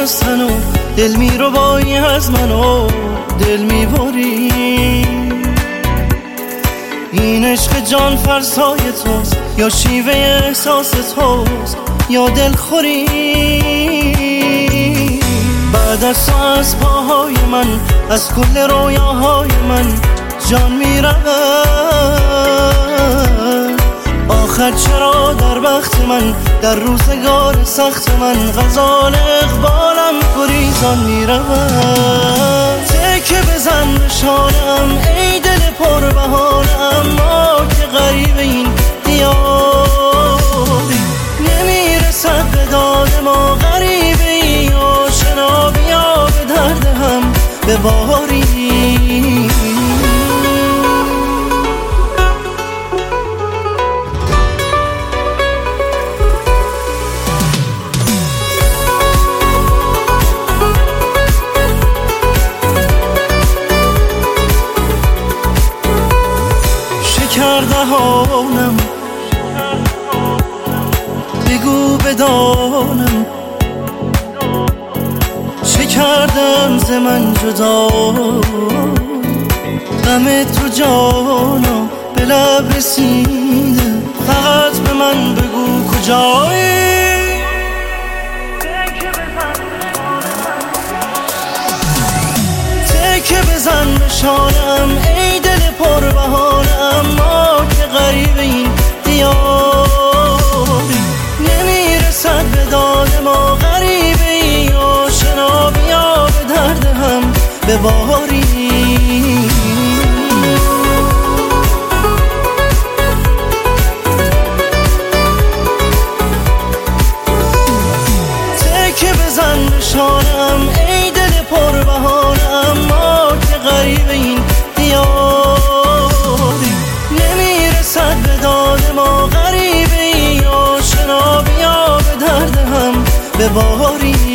از تن و دل میربایی از من و دل میبری. این عشق جان فرسای توست یا شیوه احساس توست یا دلخوری. بعد از تو از پاهای من از کل رویاهای من جان میرود. آخر چرا در وقت من در روزگار سخت من غزال اقبالم گریزان میرود. تکه بزن به شانم ای دل پر بهانم، ما که غریب این دیاری. نمیرسد به داد ما غریبه ای آشنا، بیا به درد هم بباری. دهانم بگو بدانم چه کردم ز من جدا. غم تو جانا به لب رسیده، فقط به من بگو کجایی. تکه بزن به شانم ای دل پر بهانم، ما که غریب این دیاری. نمیرسد به داد ما غریبه ای آشنا، بیا به درد هم بباری. تکه بزن به شانم ای دل پر بهانم، ما که غریب این دیاری. نمیرسد به داد ما غریبه ای آشنا، بیا به درد هم بباری.